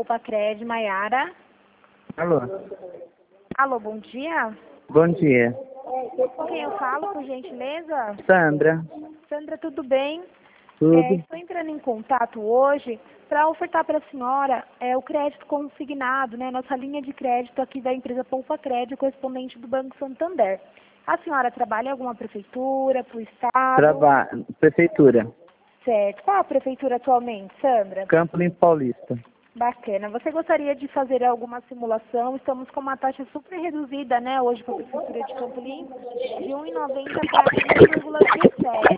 Polpacred, Maiara. Alô? Alô, bom dia. Bom dia. Com quem eu falo, por gentileza? Sandra. Sandra, tudo bem? Tudo? Estou entrando em contato hoje para ofertar para a senhora o crédito consignado, né? Nossa linha de crédito aqui da empresa Polpacred, correspondente do Banco Santander. A senhora trabalha em alguma prefeitura, para o estado? Prefeitura. Certo. Qual a prefeitura atualmente, Sandra? Campo Limpo Paulista. Bacana. Você gostaria de fazer alguma simulação? Estamos com uma taxa super reduzida, né, hoje para a Prefeitura de Campo Limpo, de 1,90 para 5,17.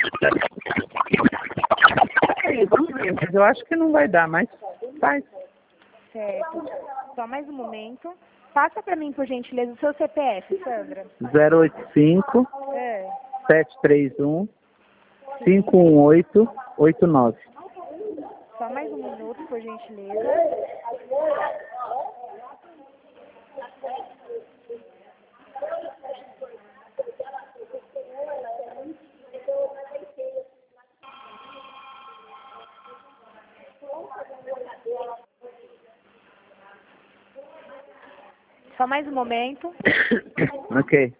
Vamos ver, mas eu acho que não vai dar, mas faz. Certo. Só mais um momento. Passa para mim, por gentileza, o seu CPF, Sandra. 085 É. 731 51889. Só mais um minuto, por gentileza. Só mais um momento. Ok.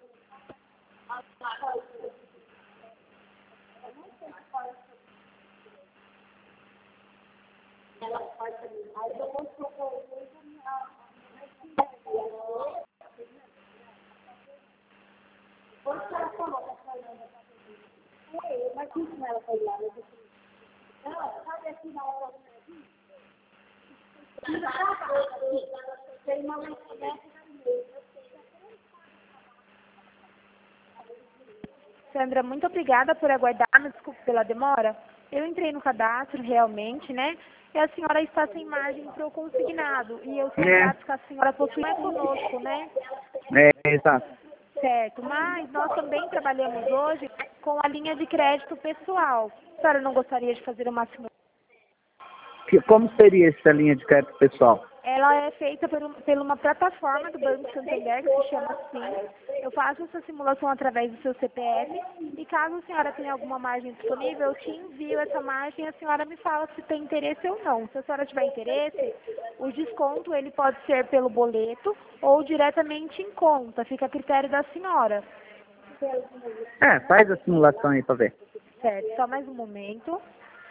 Sandra, muito obrigada por aguardar, me desculpe pela demora. Eu entrei no cadastro realmente, né? E a senhora está sem margem para o consignado. E eu sou dados que a senhora possui conosco, né? Exato. Certo, mas nós também trabalhamos hoje com a linha de crédito pessoal. A senhora não gostaria de fazer uma simulação? Como seria essa linha de crédito pessoal? Ela é feita por uma plataforma do Banco Santander, que se chama assim. Eu faço essa simulação através do seu CPF e caso a senhora tenha alguma margem disponível, eu te envio essa margem e a senhora me fala se tem interesse ou não. Se a senhora tiver interesse, o desconto ele pode ser pelo boleto ou diretamente em conta, fica a critério da senhora. Faz a simulação aí pra ver. Certo, só mais um momento.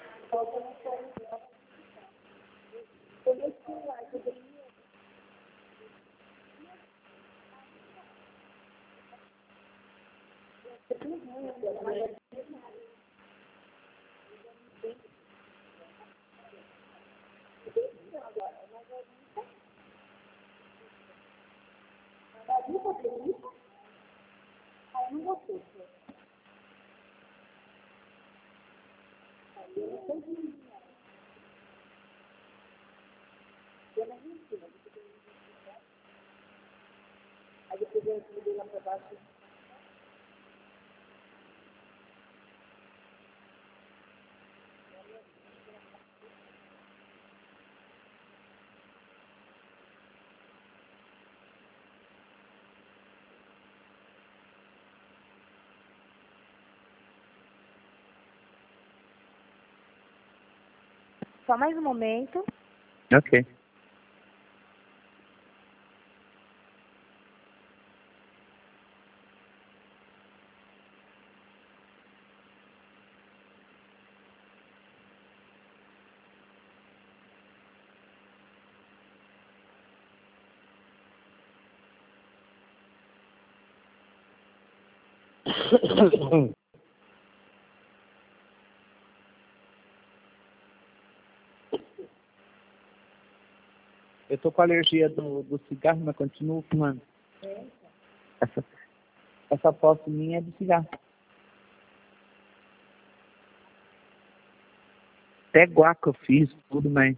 Só mais um momento. Ok. Eu tô com alergia do cigarro, mas continuo fumando. Essa posse minha é do cigarro. Até guaca eu fiz, tudo, mas...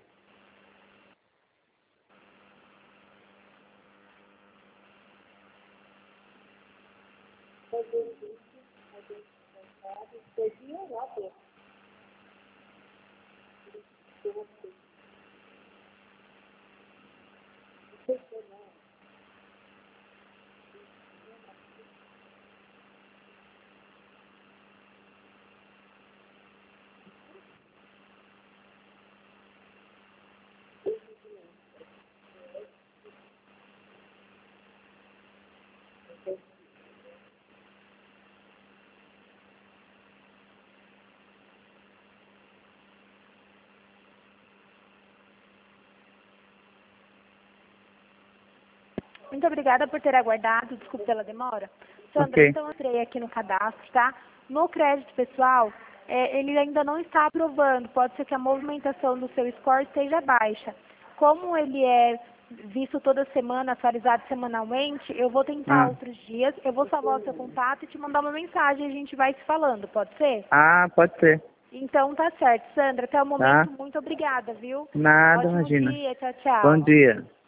Muito obrigada por ter aguardado, desculpe pela demora. Sandra, Ok. então eu entrei aqui no cadastro, tá? No crédito pessoal, ele ainda não está aprovando, pode ser que a movimentação do seu score esteja baixa. Como ele é visto toda semana, atualizado semanalmente, eu vou tentar Ah, outros dias, eu vou salvar o seu contato e te mandar uma mensagem e a gente vai se falando, pode ser? pode ser. Então tá certo, Sandra, até o Tá? momento, muito obrigada, viu? Nada, Ótimo imagina. dia, tchau, Bom tchau. dia.